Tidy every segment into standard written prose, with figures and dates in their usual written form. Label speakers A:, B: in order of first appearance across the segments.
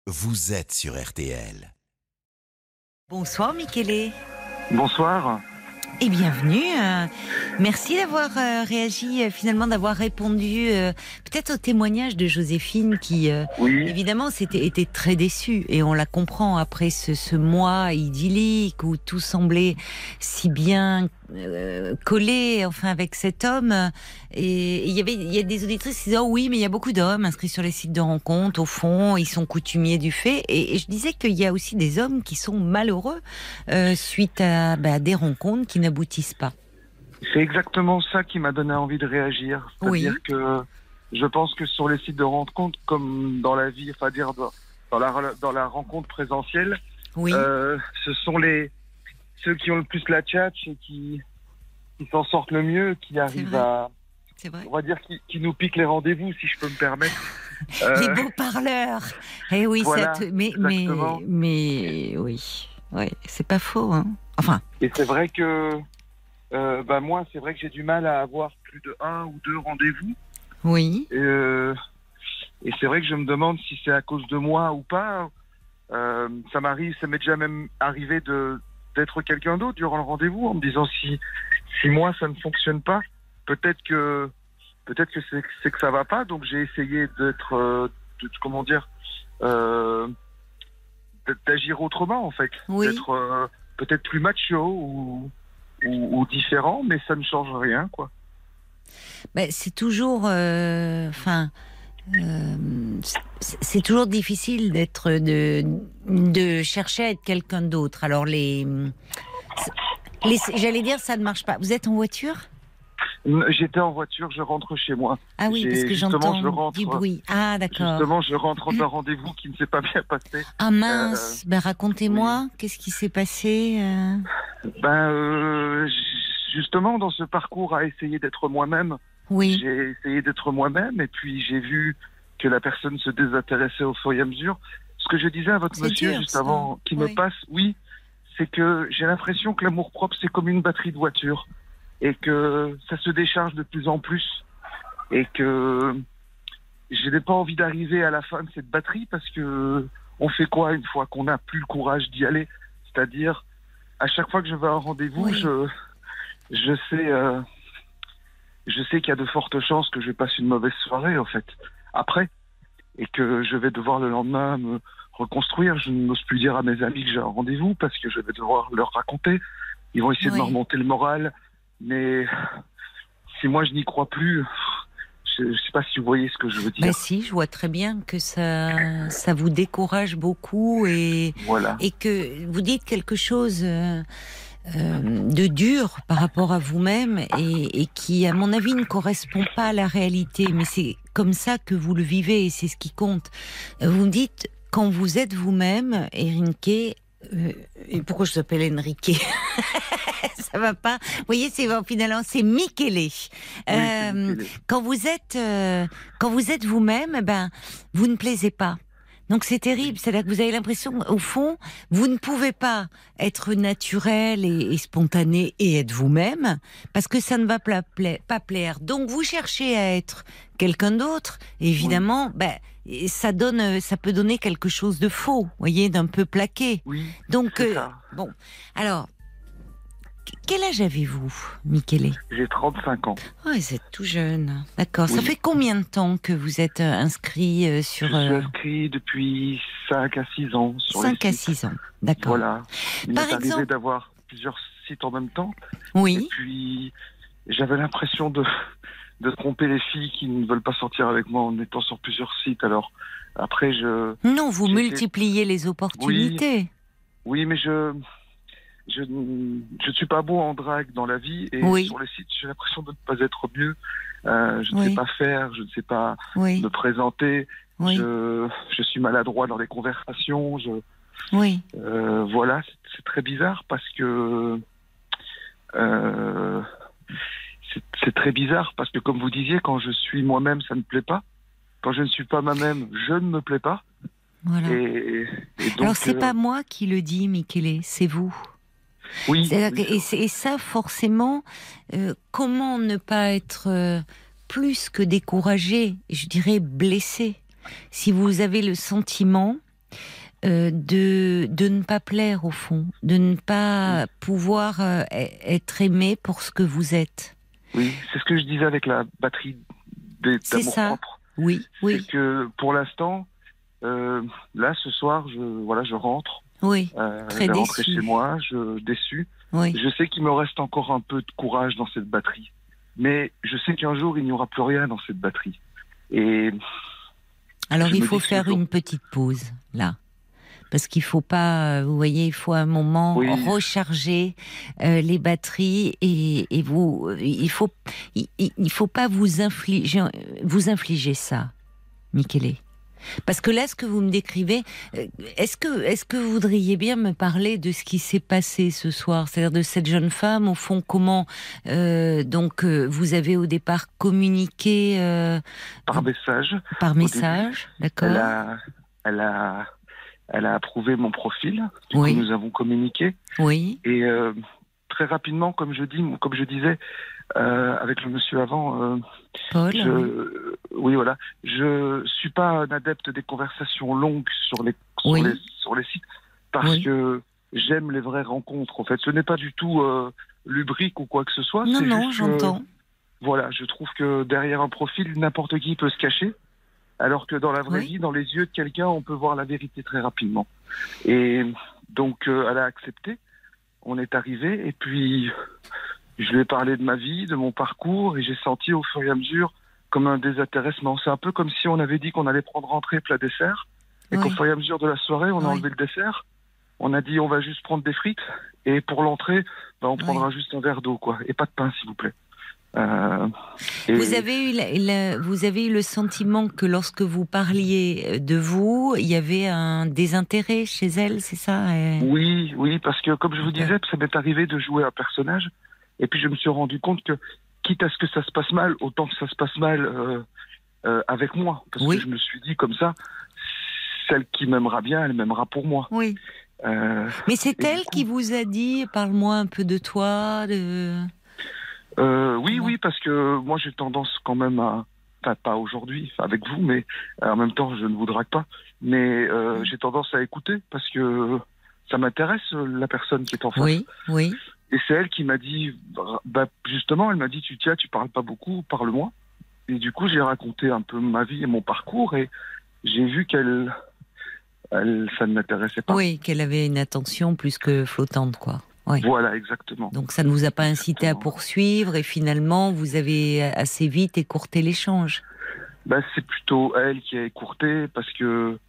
A: vous êtes sur RTL.
B: Bonsoir Michele.
C: Bonsoir.
B: Et bienvenue. Merci d'avoir réagi, finalement d'avoir répondu peut-être au témoignage de Joséphine qui,
C: Oui.
B: évidemment, était très déçue. Et on la comprend après ce mois idyllique où tout semblait si bien collé, enfin, avec cet homme. Et il y a des auditrices qui disaient, oh oui, mais il y a beaucoup d'hommes inscrits sur les sites de rencontres. Au fond, ils sont coutumiers du fait. Et je disais qu'il y a aussi des hommes qui sont malheureux suite à des rencontres qui n'aboutissent pas.
C: C'est exactement ça qui m'a donné envie de réagir. C'est-à-dire que je pense que sur les sites de rencontres, comme dans la vie, enfin dire dans la rencontre présentielle, ce sont ceux qui ont le plus la tchatche et qui s'en sortent le mieux, qui arrivent on va dire, qui nous piquent les rendez-vous, si je peux me permettre.
B: Les beaux parleurs. Eh oui,
C: voilà,
B: mais oui, c'est pas faux, hein. Enfin.
C: Et c'est vrai que moi, c'est vrai que j'ai du mal à avoir plus de 1 ou 2 rendez-vous.
B: Oui.
C: Et c'est vrai que je me demande si c'est à cause de moi ou pas. Ça m'est déjà même arrivé d'être quelqu'un d'autre durant le rendez-vous, en me disant si moi ça ne fonctionne pas, peut-être que c'est que ça va pas. Donc j'ai essayé d'agir autrement, en fait, d'être peut-être plus macho ou différent, mais ça ne change rien, quoi.
B: C'est toujours, c'est toujours difficile de chercher à être quelqu'un d'autre. Alors j'allais dire, ça ne marche pas. Vous êtes en voiture ?
C: J'étais en voiture, je rentre chez moi.
B: Ah oui, parce que j'entends du bruit. Ah, d'accord.
C: Justement, je rentre d'un rendez-vous qui ne s'est pas bien passé.
B: Ah mince, racontez-moi, qu'est-ce qui s'est passé
C: Justement, dans ce parcours à essayer d'être moi-même, j'ai essayé d'être moi-même, et puis j'ai vu que la personne se désintéressait au fur et à mesure. Ce que je disais à votre monsieur juste avant qu'il me passe, c'est que j'ai l'impression que l'amour-propre, c'est comme une batterie de voiture, et que ça se décharge de plus en plus, et que je n'ai pas envie d'arriver à la fin de cette batterie, parce que on fait quoi une fois qu'on n'a plus le courage d'y aller? C'est-à-dire, à chaque fois que je vais à un rendez-vous, je sais qu'il y a de fortes chances que je passe une mauvaise soirée, en fait, après, et que je vais devoir le lendemain me reconstruire. Je n'ose plus dire à mes amis que j'ai un rendez-vous, parce que je vais devoir leur raconter. Ils vont essayer de me remonter le moral, mais si moi je n'y crois plus, je ne sais pas si vous voyez ce que je veux dire.
B: Si, je vois très bien que ça vous décourage beaucoup, et que vous dites quelque chose de dur par rapport à vous-même, et qui, à mon avis, ne correspond pas à la réalité. Mais c'est comme ça que vous le vivez, et c'est ce qui compte. Vous me dites, quand vous êtes vous-même, Enrique, et pourquoi je s'appelle Enrique? Ça va pas. Vous voyez, finalement, c'est Michele. Quand vous êtes vous-même, vous ne plaisez pas. Donc c'est terrible. C'est là que vous avez l'impression, au fond, vous ne pouvez pas être naturel et spontané et être vous-même, parce que ça ne va pas plaire. Donc vous cherchez à être quelqu'un d'autre. Et évidemment, ça peut donner quelque chose de faux, voyez, d'un peu plaqué. Donc bon, alors. Quel âge avez-vous, Michele?
C: J'ai 35 ans.
B: Oh, vous êtes tout jeune. D'accord. Ça fait combien de temps que vous êtes inscrit sur...
C: Je suis inscrit depuis 5 à 6 ans.
B: 5 à 6 ans, d'accord.
C: Voilà. Il m'est arrivé d'avoir plusieurs sites en même temps.
B: Oui.
C: Et puis, j'avais l'impression de tromper les filles qui ne veulent pas sortir avec moi en étant sur plusieurs sites. Alors, après,
B: Non, vous multipliez les opportunités.
C: Oui, mais je ne suis pas bon en drague dans la vie, et sur les sites, j'ai l'impression de ne pas être mieux. Je ne sais pas faire, je ne sais pas me présenter. Je suis maladroit dans les conversations. Voilà, c'est très bizarre, parce que c'est très bizarre, parce que, comme vous disiez, quand je suis moi-même, ça ne plaît pas. Quand je ne suis pas moi-même, je ne me plais pas.
B: Voilà.
C: Et donc,
B: alors, c'est pas moi qui le dis, Michele, c'est vous. Et ça, forcément, comment ne pas être plus que découragé, je dirais blessé, si vous avez le sentiment de ne pas plaire au fond, de ne pas pouvoir être aimé pour ce que vous êtes.
C: Oui, c'est ce que je disais avec la batterie d'amour-propre.
B: Oui, oui.
C: C'est que pour l'instant, là ce soir, je rentre.
B: Oui, très
C: je vais
B: déçu.
C: rentrer chez moi, déçu.
B: Oui.
C: Je sais qu'il me reste encore un peu de courage dans cette batterie. Mais je sais qu'un jour, il n'y aura plus rien dans cette batterie. Et
B: alors il faut faire une petite pause, là. Parce qu'il faut pas, vous voyez, il faut un moment recharger les batteries et vous, il faut pas vous infliger ça, Michele. Parce que là, ce que vous me décrivez, est-ce que vous voudriez bien me parler de ce qui s'est passé ce soir, c'est-à-dire de cette jeune femme, au fond, comment vous avez au départ communiqué
C: par message.
B: Par message, d'accord.
C: Elle a approuvé mon profil, du coup nous avons communiqué.
B: Oui.
C: Et très rapidement, comme je disais avec le monsieur avant,
B: Paul.
C: Je suis pas un adepte des conversations longues sur les sites parce que j'aime les vraies rencontres. En fait, ce n'est pas du tout lubrique ou quoi que ce soit.
B: Non, j'entends.
C: Voilà, je trouve que derrière un profil, n'importe qui peut se cacher. Alors que dans la vraie vie, dans les yeux de quelqu'un, on peut voir la vérité très rapidement. Et donc, elle a accepté. On est arrivé et puis je lui ai parlé de ma vie, de mon parcours et j'ai senti au fur et à mesure comme un désintéressement. C'est un peu comme si on avait dit qu'on allait prendre entrée, plat, dessert et qu'au fur et à mesure de la soirée, on a enlevé le dessert. On a dit on va juste prendre des frites et pour l'entrée, on prendra juste un verre d'eau, quoi, et pas de pain, s'il vous plaît.
B: Vous avez eu le sentiment que lorsque vous parliez de vous, il y avait un désintérêt chez elle, c'est ça?
C: Oui, parce que comme je vous disais, ça m'est arrivé de jouer un personnage, et puis je me suis rendu compte que, quitte à ce que ça se passe mal, autant que ça se passe mal avec moi, parce que je me suis dit comme ça, celle qui m'aimera bien, elle m'aimera pour moi.
B: Oui. Mais c'est elle qui vous a dit, parle-moi un peu de toi,
C: Oui, parce que moi j'ai tendance quand même à, enfin pas aujourd'hui, avec vous, mais en même temps je ne vous drague pas, mais j'ai tendance à écouter parce que ça m'intéresse la personne qui est en face.
B: Oui.
C: Et c'est elle qui m'a dit, justement, elle m'a dit tu parles pas beaucoup, parle-moi. Et du coup j'ai raconté un peu ma vie et mon parcours et j'ai vu qu'elle ça ne m'intéressait pas.
B: Oui, qu'elle avait une attention plus que flottante, quoi. Oui.
C: Voilà, exactement.
B: Donc ça ne vous a pas incité à poursuivre et finalement vous avez assez vite écourté l'échange.
C: C'est plutôt elle qui a écourté parce que,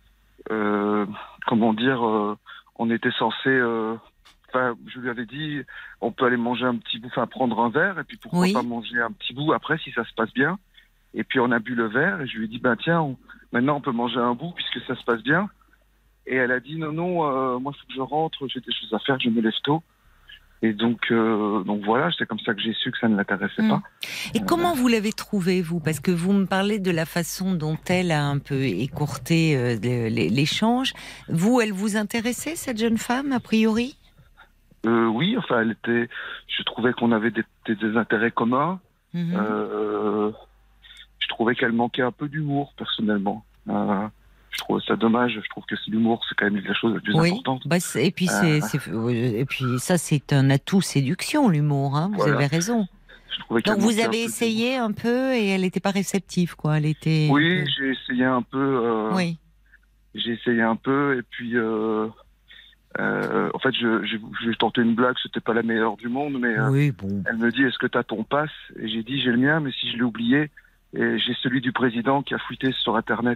C: on était censé... je lui avais dit, on peut aller manger un petit bout, prendre un verre et puis pourquoi pas manger un petit bout après si ça se passe bien. Et puis on a bu le verre et je lui ai dit, maintenant on peut manger un bout puisque ça se passe bien. Et elle a dit, non, moi il faut que je rentre, j'ai des choses à faire, je me lève tôt. Et donc voilà, c'est comme ça que j'ai su que ça ne l'intéressait pas.
B: Et comment vous l'avez trouvée, vous? Parce que vous me parlez de la façon dont elle a un peu écourté l'échange. Vous, elle vous intéressait, cette jeune femme, a priori?
C: Oui, je trouvais qu'on avait des intérêts communs. Je trouvais qu'elle manquait un peu d'humour, personnellement. Je trouve ça dommage. Je trouve que l'humour, c'est quand même la chose la plus importante.
B: Et puis ça, c'est un atout séduction, l'humour. Hein, vous avez raison. Donc vous avez essayé un peu et elle n'était pas réceptive, quoi. Elle était.
C: Oui, j'ai essayé un peu. J'ai essayé un peu et puis. En fait, j'ai tenté une blague. C'était pas la meilleure du monde, mais elle me dit, est-ce que t'as ton pass? Et j'ai dit, j'ai le mien, mais si je l'ai oublié, et j'ai celui du président qui a fuité sur Internet.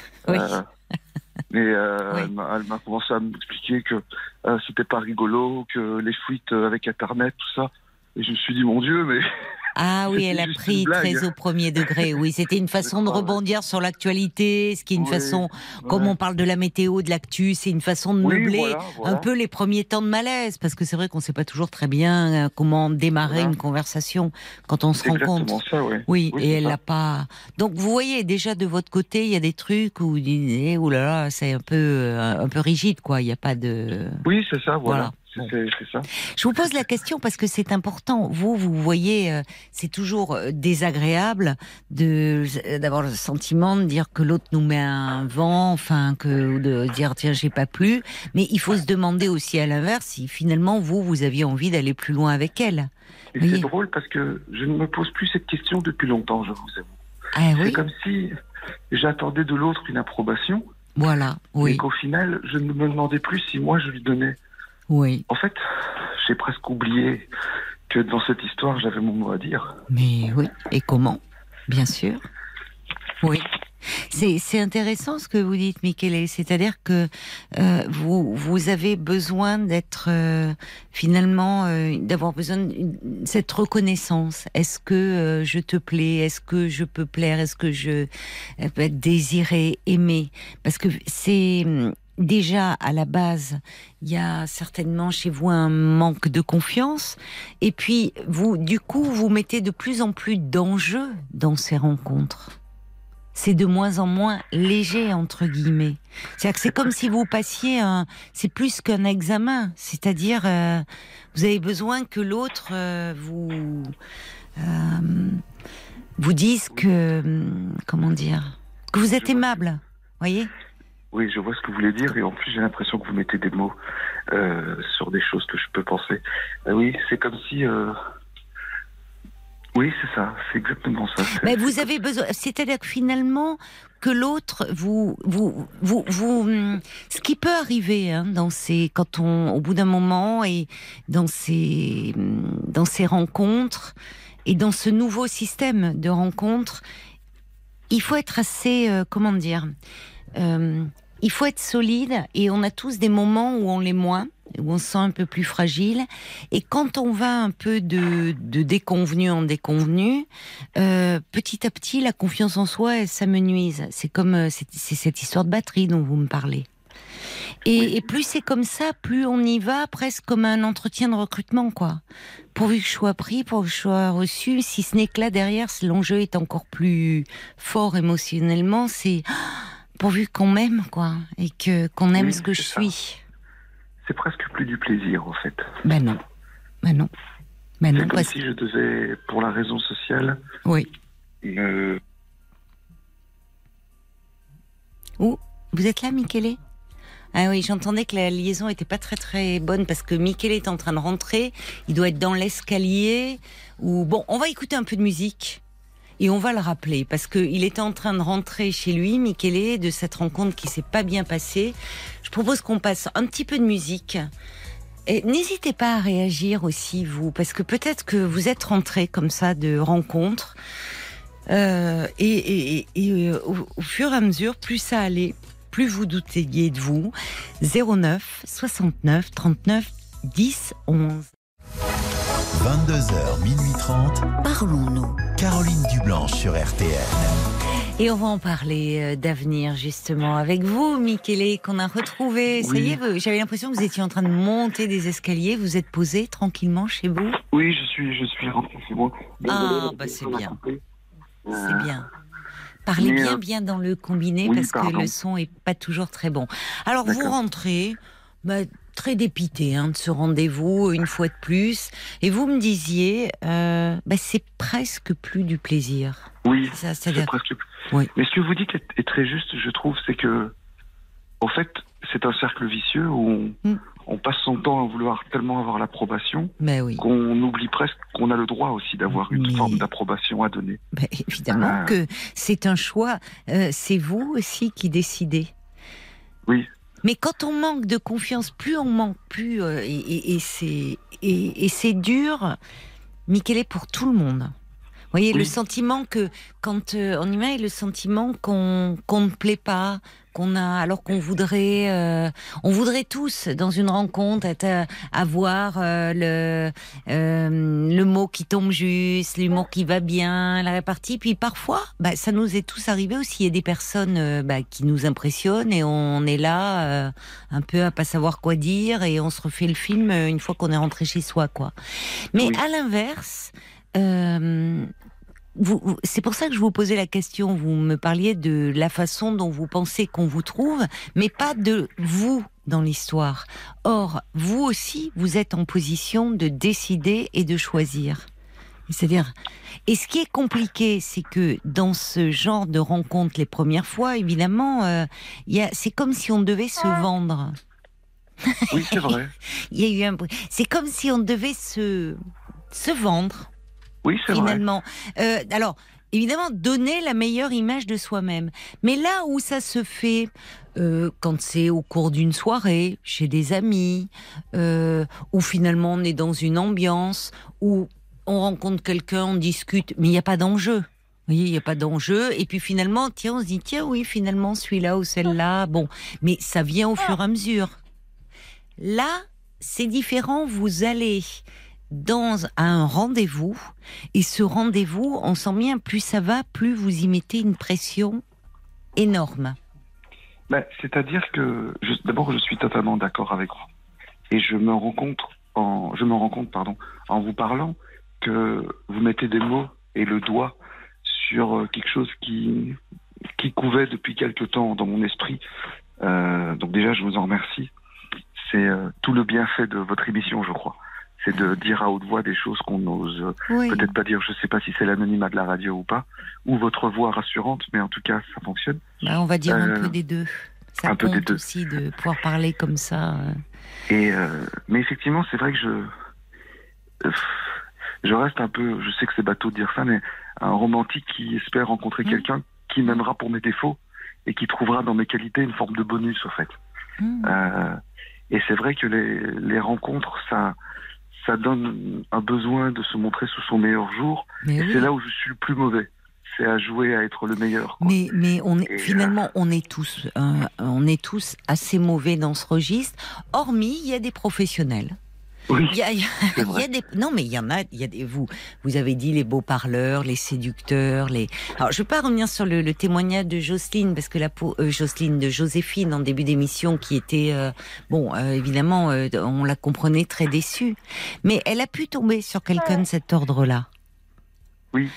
C: Elle m'a commencé à m'expliquer que c'était pas rigolo, que les fuites avec Internet, tout ça. Et je me suis dit, mon Dieu, mais...
B: Ah oui, elle a pris très au premier degré. Oui, c'était une façon de rebondir sur l'actualité, ce qui est une façon, comme on parle de la météo, de l'actu, c'est une façon de meubler un peu les premiers temps de malaise, parce que c'est vrai qu'on ne sait pas toujours très bien comment démarrer une conversation quand on se rend compte.
C: Ça,
B: oui, et elle l'a pas. Donc vous voyez déjà de votre côté, il y a des trucs où vous dites, oh là là, c'est un peu rigide, quoi. Il n'y a pas de.
C: Oui, c'est ça, voilà. C'est ça.
B: Je vous pose la question parce que c'est important. Vous voyez, c'est toujours désagréable d'avoir le sentiment de dire que l'autre nous met un vent, enfin, que de dire tiens, j'ai pas plu. Mais il faut se demander aussi à l'inverse si finalement vous aviez envie d'aller plus loin avec elle.
C: Et c'est drôle parce que je ne me pose plus cette question depuis longtemps, je vous avoue.
B: Ah, oui.
C: C'est comme si j'attendais de l'autre une approbation.
B: Voilà, oui.
C: Et qu'au final, je ne me demandais plus si moi je lui donnais.
B: Oui.
C: En fait, j'ai presque oublié que dans cette histoire, j'avais mon mot à dire.
B: Mais oui, et comment ? Bien sûr. Oui. C'est intéressant ce que vous dites, Michele. C'est-à-dire que vous avez besoin d'être finalement d'avoir besoin de cette reconnaissance. Est-ce que je te plais ? Est-ce que je peux plaire ? Est-ce que je peux être désirée, aimée ? Parce que c'est déjà à la base, il y a certainement chez vous un manque de confiance. Et puis vous, du coup, vous mettez de plus en plus d'enjeux dans ces rencontres. C'est de moins en moins léger, entre guillemets. C'est-à-dire que c'est comme si vous passiez c'est plus qu'un examen. C'est-à-dire, vous avez besoin que l'autre vous dise que, comment dire, que vous êtes aimable. Voyez ?
C: Oui, je vois ce que vous voulez dire, et en plus j'ai l'impression que vous mettez des mots sur des choses que je peux penser. Oui, c'est comme si... Oui, c'est ça, c'est exactement ça.
B: Mais vous avez besoin, c'est-à-dire que finalement, que l'autre ce qui peut arriver, quand au bout d'un moment et dans ces rencontres et dans ce nouveau système de rencontres, il faut être assez, il faut être solide, et on a tous des moments où on l'est moins, où on se sent un peu plus fragile. Et quand on va un peu de déconvenu en déconvenu, petit à petit, la confiance en soi, elle s'amenuise. C'est comme c'est cette histoire de batterie dont vous me parlez. Et plus c'est comme ça, plus on y va, presque comme un entretien de recrutement, quoi. Pourvu que je sois pris, pourvu que je sois reçu, si ce n'est que là, derrière, l'enjeu est encore plus fort émotionnellement, c'est pourvu qu'on m'aime, quoi, et qu'on aime ce que je suis.
C: C'est presque plus du plaisir, en fait.
B: Ben non.
C: C'est comme si je devais, pour la raison sociale...
B: Oui. Vous êtes là, Michele ? Ah oui, j'entendais que la liaison était pas très très bonne parce que Michele est en train de rentrer. Il doit être dans l'escalier. Bon, on va écouter un peu de musique. Et on va le rappeler, parce qu'il était en train de rentrer chez lui, Michele, de cette rencontre qui s'est pas bien passée. Je propose qu'on passe un petit peu de musique. Et n'hésitez pas à réagir aussi, vous, parce que peut-être que vous êtes rentré comme ça de rencontres. Au fur et à mesure, plus ça allait, plus vous doutiez de vous. 09 69 39 10 11.
A: 22h, minuit 30.
B: Parlons-nous.
A: Caroline Dublanche sur RTL.
B: Et on va en parler d'avenir, justement, avec vous, Michele, qu'on a retrouvé. Oui. Ça y est, j'avais l'impression que vous étiez en train de monter des escaliers. Vous êtes posé tranquillement chez vous ?
C: Oui, je suis rentré chez moi.
B: C'est bien. C'est bien. Parlez bien dans le combiné, parce que le son est pas toujours très bon. Alors, d'accord. Vous rentrez... très dépité de ce rendez-vous une fois de plus, et vous me disiez c'est presque plus du plaisir.
C: Oui, c'est presque plus. Oui. Mais ce que vous dites est très juste, je trouve, c'est que en fait c'est un cercle vicieux où on passe son temps à vouloir tellement avoir l'approbation qu'on oublie presque qu'on a le droit aussi d'avoir une forme d'approbation à donner.
B: Évidemment que c'est un choix, c'est vous aussi qui décidez.
C: Oui.
B: Mais quand on manque de confiance, plus on manque, plus et c'est dur, Michele, pour tout le monde. Vous voyez, le sentiment que quand en humain, il y a le sentiment qu'on ne plaît pas, alors qu'on voudrait, on voudrait tous dans une rencontre avoir le mot qui tombe juste, l'humour qui va bien, la répartie. Puis parfois, ça nous est tous arrivé aussi. Il y a des personnes qui nous impressionnent et on est là un peu à pas savoir quoi dire et on se refait le film une fois qu'on est rentré chez soi, quoi. Mais à l'inverse. C'est pour ça que je vous posais la question. Vous me parliez de la façon dont vous pensez qu'on vous trouve, mais pas de vous dans l'histoire. Or, vous aussi, vous êtes en position de décider et de choisir. C'est-à-dire, et ce qui est compliqué, c'est que dans ce genre de rencontres, les premières fois, évidemment, c'est comme si on devait se vendre.
C: Oui, c'est vrai.
B: C'est comme si on devait se vendre.
C: Oui, c'est
B: finalement. Alors, évidemment, donner la meilleure image de soi-même. Mais là où ça se fait, quand c'est au cours d'une soirée, chez des amis, où finalement on est dans une ambiance, où on rencontre quelqu'un, on discute, mais il n'y a pas d'enjeu. Vous voyez, il n'y a pas d'enjeu. Et puis finalement, on se dit, oui, finalement, celui-là ou celle-là, bon. Mais ça vient au fur et à mesure. Là, c'est différent. Vous allez à un rendez-vous, et ce rendez-vous, on sent bien, plus ça va, plus vous y mettez une pression énorme.
C: C'est-à-dire que, d'abord, je suis totalement d'accord avec vous. Et je me rends compte, en vous parlant, que vous mettez des mots et le doigt sur quelque chose qui couvait depuis quelque temps dans mon esprit. Donc déjà, je vous en remercie. C'est tout le bienfait de votre émission, je crois. C'est de dire à haute voix des choses qu'on n'ose peut-être pas dire. Je ne sais pas si c'est l'anonymat de la radio ou pas, ou votre voix rassurante, mais en tout cas, ça fonctionne.
B: On va dire un peu des deux. Ça un compte peu des deux. Aussi de pouvoir parler comme ça.
C: Mais effectivement, c'est vrai que je reste un peu, je sais que c'est bateau de dire ça, mais un romantique qui espère rencontrer quelqu'un qui m'aimera pour mes défauts et qui trouvera dans mes qualités une forme de bonus, au fait. Et c'est vrai que les rencontres, ça donne un besoin de se montrer sous son meilleur jour. Mais c'est là où je suis le plus mauvais. C'est à jouer à être le meilleur. Quoi.
B: Mais finalement, on est tous assez mauvais dans ce registre. Hormis, il y a des professionnels.
C: Oui,
B: il y a non, mais il y en a. Vous avez dit les beaux parleurs, les séducteurs, Alors, je ne vais pas revenir sur le témoignage de Jocelyne, parce que de Joséphine en début d'émission, qui était évidemment, on la comprenait très déçue, mais elle a pu tomber sur quelqu'un de cet ordre-là.
C: Oui.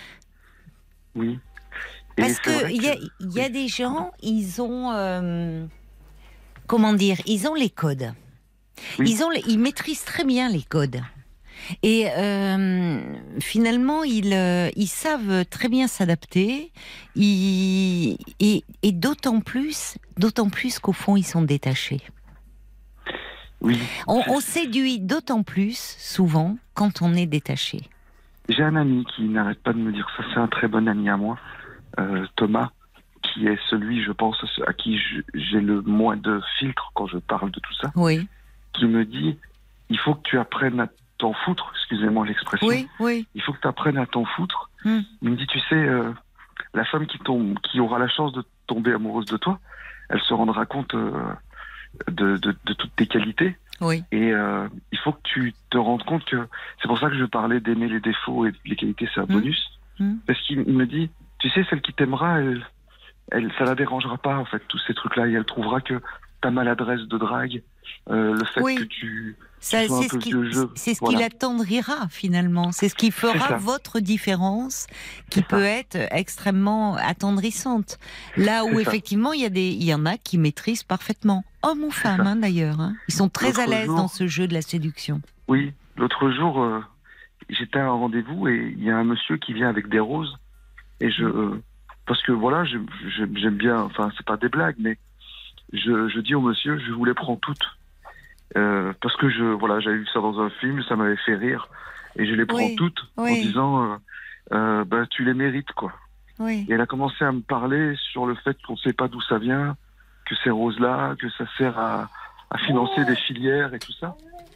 C: Et
B: parce que il y a des gens, ils ont ils ont les codes. Oui. Ils maîtrisent très bien les codes. Et finalement, ils savent très bien s'adapter. Et d'autant plus qu'au fond, ils sont détachés.
C: Oui.
B: On séduit d'autant plus, souvent, quand on est détaché.
C: J'ai un ami qui n'arrête pas de me dire ça. C'est un très bon ami à moi, Thomas, qui est celui, je pense, à qui j'ai le moins de filtre quand je parle de tout ça.
B: Oui.
C: Qui me dit, il faut que tu apprennes à t'en foutre, excusez-moi l'expression.
B: Oui.
C: Il faut que tu apprennes à t'en foutre. Il me dit, tu sais, la femme qui aura la chance de tomber amoureuse de toi, elle se rendra compte de toutes tes qualités.
B: Oui.
C: Et il faut que tu te rendes compte que c'est pour ça que je parlais d'aimer les défauts et les qualités, c'est un bonus. Parce qu'il me dit, tu sais, celle qui t'aimera, ça la dérangera pas, en fait, tous ces trucs-là, et elle trouvera que ta maladresse de drague, le fait que tu sois un peu vieux jeu.
B: C'est ce qui l'attendrira, finalement. C'est ce qui fera votre différence, qui peut être extrêmement attendrissante. Là où, effectivement, il y en a qui maîtrisent parfaitement. Hommes ou femmes, d'ailleurs. Ils sont très à l'aise dans ce jeu de la séduction.
C: Oui. L'autre jour, j'étais à un rendez-vous et il y a un monsieur qui vient avec des roses. Et parce que, voilà, j'aime bien... Enfin, c'est pas des blagues, mais je dis au monsieur, je vous les prends toutes. Parce que j'avais vu ça dans un film, ça m'avait fait rire. Et je les prends toutes en disant, tu les mérites, quoi.
B: Oui.
C: Et elle a commencé à me parler sur le fait qu'on ne sait pas d'où ça vient, que ces roses-là, que ça sert à financer des filières et tout ça.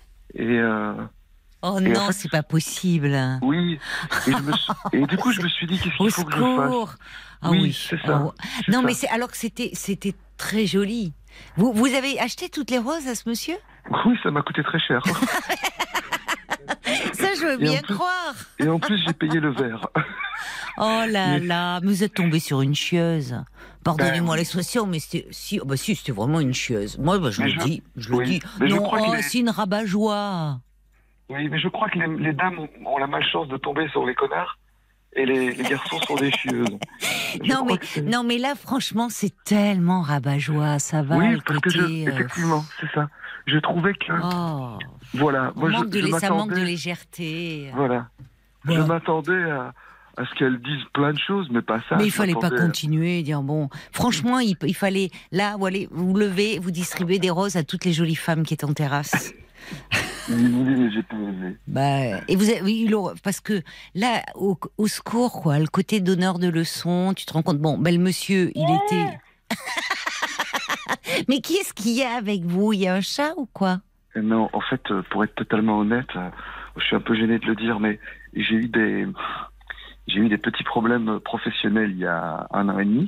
B: Oh non, en fait, c'est pas possible.
C: Oui. Et du coup, je me suis dit, qu'est-ce qu'il faut que je fasse?
B: Ah oui,
C: c'est ça.
B: Non, mais alors que c'était très joli. Vous avez acheté toutes les roses à ce monsieur?
C: Oui, ça m'a coûté très cher.
B: Ça, je veux bien croire.
C: Et en plus, j'ai payé le verre.
B: Oh là là, mais vous êtes tombé sur une chieuse. Pardonnez-moi l'expression, mais c'était vraiment une chieuse. Moi, je le dis. Non, c'est une rabat-joie.
C: Oui, mais je crois que les dames ont la malchance de tomber sur les connards. Et les garçons sont des chieuses.
B: Non, mais là, franchement, c'est tellement rabat-joie, ça va.
C: Oui, parce que effectivement, c'est ça. Je trouvais que... Voilà.
B: Moi, ça manque de légèreté.
C: Voilà. Je m'attendais à ce qu'elle dise plein de choses, mais pas ça.
B: Mais il fallait pas continuer et dire, bon... Franchement, il fallait... Là, vous levez, vous distribuez des roses à toutes les jolies femmes qui étaient en terrasse.
C: Oui, j'ai pas aimé.
B: Et vous avez, parce que là, au secours, quoi, le côté donneur de leçons, tu te rends compte, bon, le monsieur, il était... Mais qui est-ce qu'il y a avec vous? Il y a un chat ou quoi?
C: Non, en fait, pour être totalement honnête, je suis un peu gêné de le dire, mais j'ai eu des petits problèmes professionnels il y a 1 an et demi,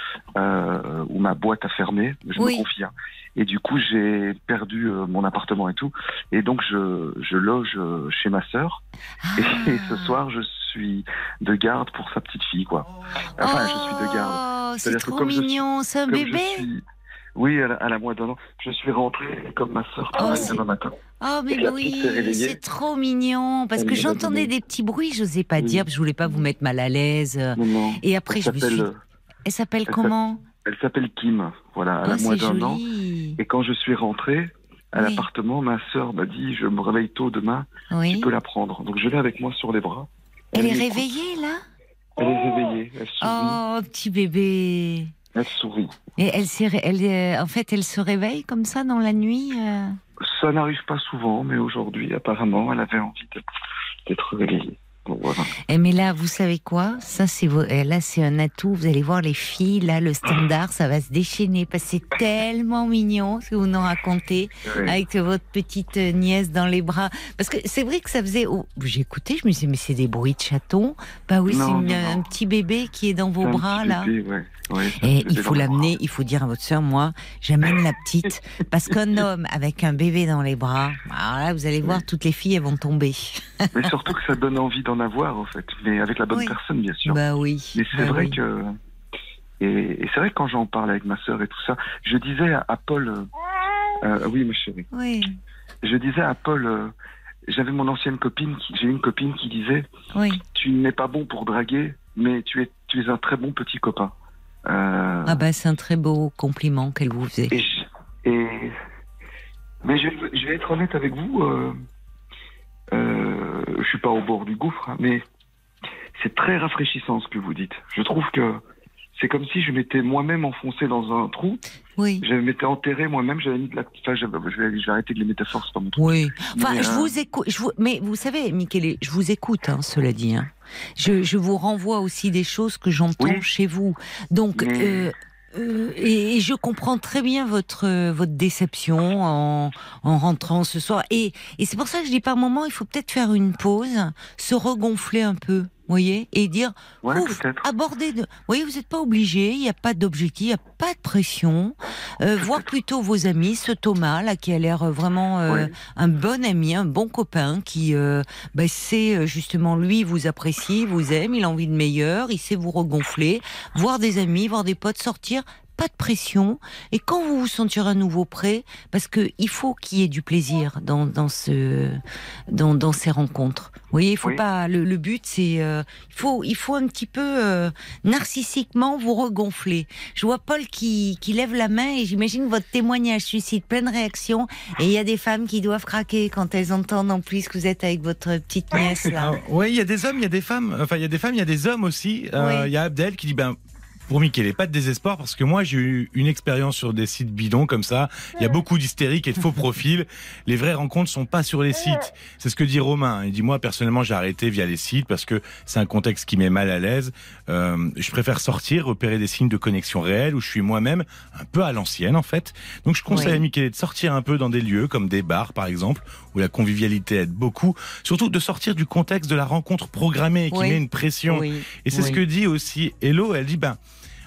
C: où ma boîte a fermé, je me confie. Et du coup, j'ai perdu mon appartement et tout. Et donc, je loge chez ma sœur. Et ce soir, je suis de garde pour sa petite fille, quoi. Enfin, je suis de garde.
B: C'est trop mignon, c'est un bébé.
C: Oui, elle a moins d'1 an. Je suis rentré comme ma sœur travaille demain matin.
B: Oh, mais oui, c'est trop mignon. Parce que j'entendais des petits bruits, je n'osais pas dire, je voulais pas vous mettre mal à l'aise.
C: Non.
B: Et après, je me suis... Elle s'appelle comment?
C: Elle s'appelle Kim, voilà, elle a moins d'1 an. Et quand je suis rentré à l'appartement, ma sœur m'a dit, je me réveille tôt demain, tu peux la prendre. Donc je l'ai avec moi sur les bras.
B: Elle est réveillée, là?
C: Elle est réveillée, elle sourit.
B: Oh, petit bébé.
C: Elle sourit.
B: Et en fait, elle se réveille comme ça dans la nuit
C: Ça n'arrive pas souvent, mais aujourd'hui, apparemment, elle avait envie d'être réveillée. Donc, voilà.
B: Mais là, vous savez quoi? Ça, c'est un atout. Vous allez voir les filles, là, le standard, ça va se déchaîner parce que c'est tellement mignon ce que vous nous racontez avec votre petite nièce dans les bras. Parce que c'est vrai que ça faisait... J'ai écouté, je me disais, mais c'est des bruits de chatons. Bah oui, c'est un petit bébé qui est dans vos bras, là. Et il faut l'amener, il faut dire à votre sœur, moi, j'amène la petite, parce qu'un homme avec un bébé dans les bras, alors là, vous allez voir, toutes les filles, elles vont tomber.
C: Mais surtout que ça donne envie d'en avoir, en fait, mais avec la bonne personne, bien sûr.
B: Bah oui.
C: Mais c'est vrai que... Et c'est vrai que quand j'en parle avec ma sœur et tout ça, je disais à Paul... oui, ma chérie.
B: Oui.
C: Je disais à Paul... J'avais mon ancienne copine, j'ai une copine qui disait tu n'es pas bon pour draguer, mais tu es un très bon petit copain.
B: C'est un très beau compliment qu'elle vous faisait.
C: Mais je vais être honnête avec vous, je suis pas au bord du gouffre, mais c'est très rafraîchissant ce que vous dites. Je trouve que c'est comme si je m'étais moi-même enfoncé dans un trou.
B: Oui.
C: Je m'étais enterré moi-même, j'avais mis de la... Enfin, je vais arrêter de les métaphores, c'est pas mon truc.
B: Oui. Enfin, je vous écoute. Mais vous savez, Michele, je vous écoute, cela dit. Je vous renvoie aussi des choses que j'entends chez vous. Donc, et je comprends très bien votre déception en rentrant ce soir. Et c'est pour ça que je dis par moment, il faut peut-être faire une pause, se regonfler un peu. Vous voyez, et dire, aborder vous voyez, vous n'êtes pas obligé, il n'y a pas d'objectif, il n'y a pas de pression, voir plutôt vos amis, ce Thomas, là, qui a l'air vraiment un bon ami, un bon copain, qui sait, justement, lui, vous apprécie, vous aime, il a envie de meilleur, il sait vous regonfler, voir des amis, voir des potes, sortir, pas de pression, et quand vous vous sentirez à nouveau prêt, parce que il faut qu'il y ait du plaisir dans ces rencontres. Vous voyez, il faut pas. Le but, c'est il faut un petit peu narcissiquement vous regonfler. Je vois Paul qui lève la main et j'imagine votre témoignage suscite plein de réactions. Et il y a des femmes qui doivent craquer quand elles entendent en plus que vous êtes avec votre petite nièce là.
D: Oui, il y a des hommes, il y a des femmes. Enfin, il y a des femmes, il y a des hommes aussi. Il y a Abdel qui dit pour Michele, pas de désespoir, parce que moi j'ai eu une expérience sur des sites bidons comme ça. Il y a beaucoup d'hystériques et de faux profils. Les vraies rencontres sont pas sur les sites. C'est ce que dit Romain. Il dit, moi personnellement j'ai arrêté via les sites parce que c'est un contexte qui m'est mal à l'aise. Je préfère sortir, repérer des signes de connexion réelle où je suis moi-même un peu à l'ancienne en fait. Donc je conseille à Michele de sortir un peu dans des lieux comme des bars par exemple, où la convivialité aide beaucoup. Surtout de sortir du contexte de la rencontre programmée qui met une pression. Et c'est ce que dit aussi Hello. Elle dit,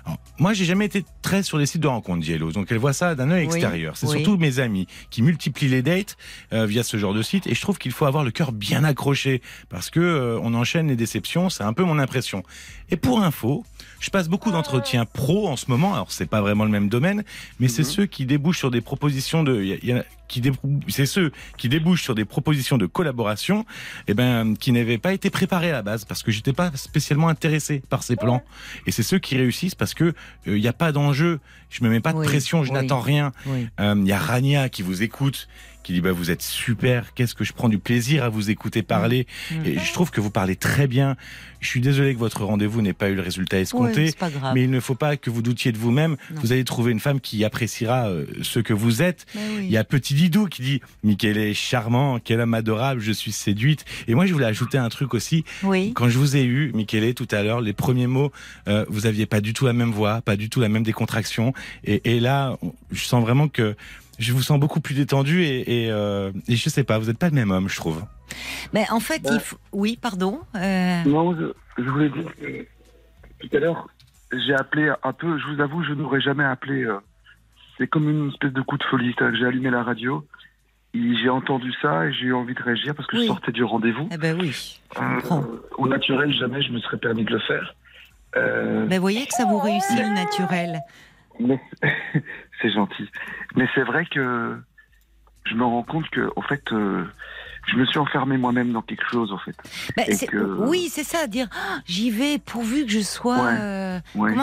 D: Moi, j'ai jamais été très sur les sites de rencontres, Diello, donc elle voit ça d'un œil extérieur. C'est surtout mes amis qui multiplient les dates via ce genre de site, et je trouve qu'il faut avoir le cœur bien accroché parce que on enchaîne les déceptions. C'est un peu mon impression. Et pour info, je passe beaucoup d'entretiens pro en ce moment. Alors c'est pas vraiment le même domaine, mais c'est ceux qui débouchent sur des propositions c'est ceux qui débouchent sur des propositions de collaboration, qui n'avaient pas été préparés à la base parce que j'étais pas spécialement intéressé par ces plans. Et c'est ceux qui réussissent parce que il y a pas d'enjeu, je me mets pas de pression, je n'attends rien. Il y a Rania qui vous écoute, qui dit vous êtes super, qu'est-ce que je prends du plaisir à vous écouter parler. Et je trouve que vous parlez très bien. Je suis désolé que votre rendez-vous n'ait pas eu le résultat escompté, mais il ne faut pas que vous doutiez de vous-même. Vous allez trouver une femme qui appréciera ce que vous êtes. Il y a Petit Didou qui dit Michele est charmant, quel homme adorable, je suis séduite. Et moi je voulais ajouter un truc aussi. Quand je vous ai eu, Michele, tout à l'heure, les premiers mots, vous aviez pas du tout la même voix, pas du tout la même décontraction. Et là, je sens vraiment que je vous sens beaucoup plus détendu et je sais pas, vous n'êtes pas le même homme, je trouve.
B: Mais en fait, il faut... Oui, pardon.
C: Non, je voulais dire que tout à l'heure, j'ai appelé un peu, je vous avoue, je n'aurais jamais appelé. C'est comme une espèce de coup de folie. J'ai allumé la radio, et j'ai entendu ça et j'ai eu envie de réagir parce que je sortais du rendez-vous.
B: Oui.
C: Au naturel, jamais je me serais permis de le faire.
B: Vous voyez que ça vous réussit le naturel.
C: Mais c'est gentil. Mais c'est vrai que je me rends compte que, en fait, je me suis enfermé moi-même dans quelque chose, en fait.
B: Oui, c'est ça, dire j'y vais pourvu que je sois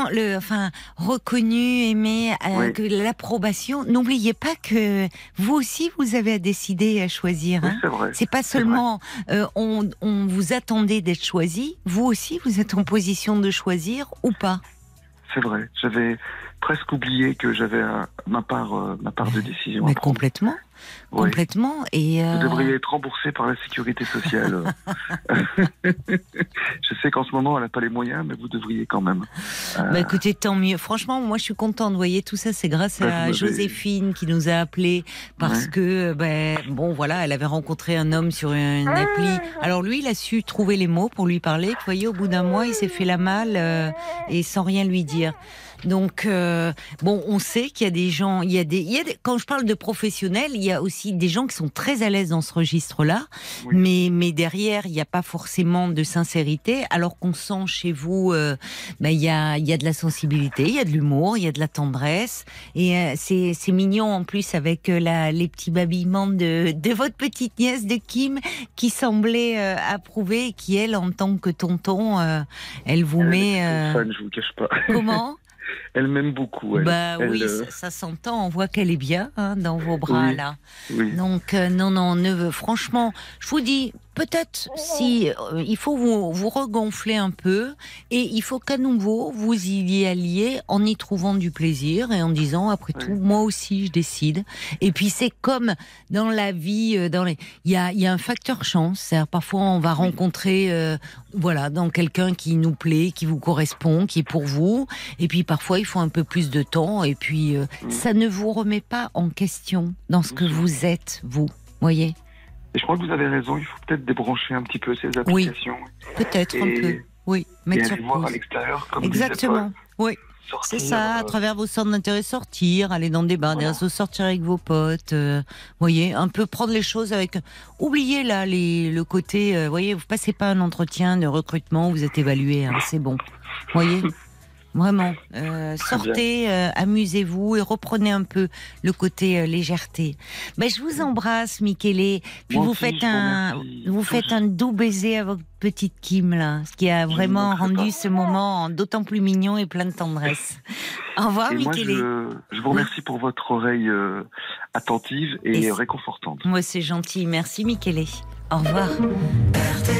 B: reconnu, aimé, que l'approbation. N'oubliez pas que vous aussi, vous avez à décider, à choisir.
C: Oui, c'est vrai.
B: C'est pas seulement on vous attendait d'être choisi. Vous aussi, vous êtes en position de choisir ou pas.
C: C'est vrai. J'avais presque oublié que j'avais ma part de décision.
B: Mais complètement. Et
C: vous devriez être remboursé par la sécurité sociale. Je sais qu'en ce moment, elle n'a pas les moyens, mais vous devriez quand même.
B: Écoutez, tant mieux. Franchement, moi, je suis contente. Vous voyez, tout ça, c'est grâce à Joséphine qui nous a appelés parce que, elle avait rencontré un homme sur une appli. Alors lui, il a su trouver les mots pour lui parler. Vous voyez, au bout d'un mois, il s'est fait la malle et sans rien lui dire. Donc, on sait qu'il y a des gens, quand je parle de professionnels, il y a aussi des gens qui sont très à l'aise dans ce registre-là, mais derrière, il n'y a pas forcément de sincérité, alors qu'on sent chez vous, il y a de la sensibilité, il y a de l'humour, il y a de la tendresse, et c'est mignon en plus avec les petits babillements de votre petite nièce de Kim, qui semblait approuver, et qui, elle, en tant que tonton, elle vous met...
C: Fan, je vous cache pas.
B: Comment ?
C: Elle m'aime beaucoup.
B: Ça s'entend. On voit qu'elle est bien dans vos bras là.
C: Oui.
B: Donc non, franchement, je vous dis, peut-être si il faut vous regonfler un peu, et il faut qu'à nouveau vous y alliez en y trouvant du plaisir et en disant après tout, moi aussi je décide. Et puis c'est comme dans la vie, il y a un facteur chance. C'est-à-dire, parfois on va rencontrer dans quelqu'un qui nous plaît, qui vous correspond, qui est pour vous. Et puis parfois il faut un peu plus de temps. Et puis ça ne vous remet pas en question dans ce que vous êtes, vous. Voyez.
C: Et je crois que vous avez raison, il faut peut-être débrancher un petit peu ces applications.
B: Oui, peut-être un peu. Oui, mettre sur
C: voir à l'extérieur, comme
B: exactement. Oui, sortir, c'est ça, à travers vos centres d'intérêt, sortir, aller dans des bars, des réseaux, sortir avec vos potes. Voyez, un peu prendre les choses avec... Oubliez là le côté... voyez, vous passez pas un entretien de recrutement, vous êtes évalué, c'est bon. Voyez. Vraiment, sortez, amusez-vous et reprenez un peu le côté légèreté. Je vous embrasse, Michele. Puis vous faites un doux baiser à votre petite Kim là, ce qui a vraiment rendu ce moment d'autant plus mignon et plein de tendresse. Au revoir, Michele.
C: Je vous remercie pour votre oreille attentive et réconfortante.
B: Moi, c'est gentil. Merci, Michele. Au revoir.